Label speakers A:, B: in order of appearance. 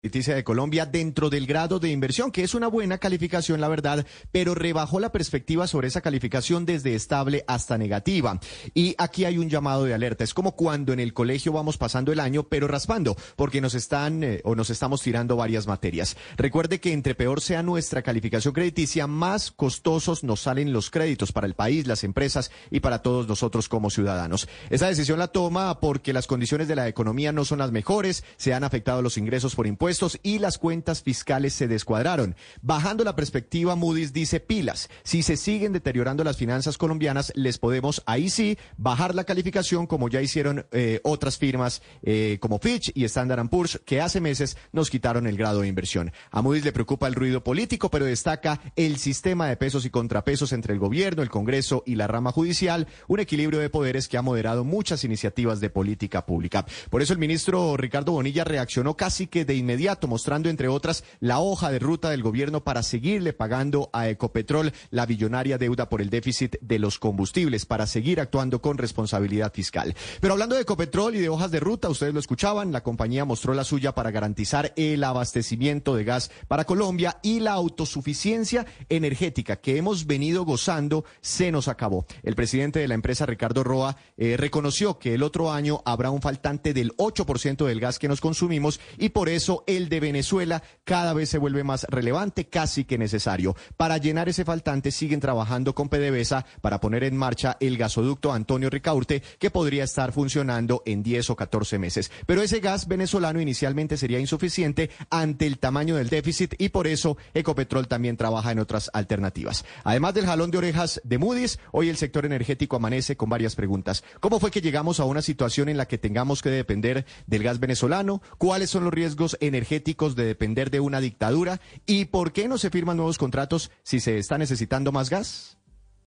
A: Crediticia de Colombia dentro del grado de inversión, que es una buena calificación, la verdad, pero rebajó la perspectiva sobre esa calificación desde estable hasta negativa. Y aquí hay un llamado de alerta. Es como cuando en el colegio vamos pasando el año, pero raspando, porque nos estamos tirando varias materias. Recuerde que entre peor sea nuestra calificación crediticia, más costosos nos salen los créditos para el país, las empresas y para todos nosotros como ciudadanos. Esa decisión la toma porque las condiciones de la economía no son las mejores, se han afectado los ingresos por impuestos y las cuentas fiscales se descuadraron. Bajando la perspectiva, Moody's dice pilas. Si se siguen deteriorando las finanzas colombianas, les podemos ahí sí bajar la calificación, como ya hicieron otras firmas como Fitch y Standard & Poor's, que hace meses nos quitaron el grado de inversión. A Moody's le preocupa el ruido político, pero destaca el sistema de pesos y contrapesos entre el gobierno, el Congreso y la rama judicial, un equilibrio de poderes que ha moderado muchas iniciativas de política pública. Por eso el ministro Ricardo Bonilla reaccionó casi que de inmediato, mostrando entre otras la hoja de ruta del gobierno para seguirle pagando a Ecopetrol la billonaria deuda por el déficit de los combustibles, para seguir actuando con responsabilidad fiscal. Pero hablando de Ecopetrol y de hojas de ruta, ustedes lo escuchaban, la compañía mostró la suya para garantizar el abastecimiento de gas para Colombia, y la autosuficiencia energética que hemos venido gozando se nos acabó. El presidente de la empresa, Ricardo Roa, reconoció que el otro año habrá un faltante del 8% del gas que nos consumimos, y por eso el de Venezuela cada vez se vuelve más relevante, casi que necesario. Para llenar ese faltante siguen trabajando con PDVSA para poner en marcha el gasoducto Antonio Ricaurte, que podría estar funcionando en 10 o 14 meses. Pero ese gas venezolano inicialmente sería insuficiente ante el tamaño del déficit, y por eso Ecopetrol también trabaja en otras alternativas. Además del jalón de orejas de Moody's, hoy el sector energético amanece con varias preguntas. ¿Cómo fue que llegamos a una situación en la que tengamos que depender del gas venezolano? ¿Cuáles son los riesgos energéticos de depender de una dictadura? ¿Y por qué no se firman nuevos contratos si se está necesitando más gas?